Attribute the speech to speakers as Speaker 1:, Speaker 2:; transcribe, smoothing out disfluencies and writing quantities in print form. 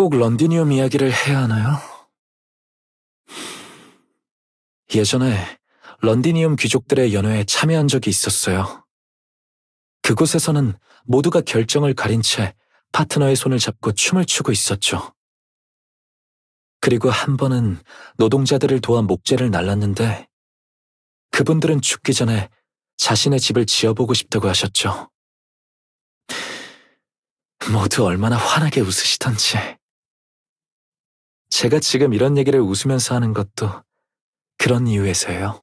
Speaker 1: 꼭 런디니움 이야기를 해야 하나요? 예전에 런디니움 귀족들의 연회에 참여한 적이 있었어요. 그곳에서는 모두가 결정을 가린 채 파트너의 손을 잡고 춤을 추고 있었죠. 그리고 한 번은 노동자들을 도와 목재를 날랐는데 그분들은 죽기 전에 자신의 집을 지어보고 싶다고 하셨죠. 모두 얼마나 환하게 웃으시던지. 제가 지금 이런 얘기를 웃으면서 하는 것도 그런 이유에서예요.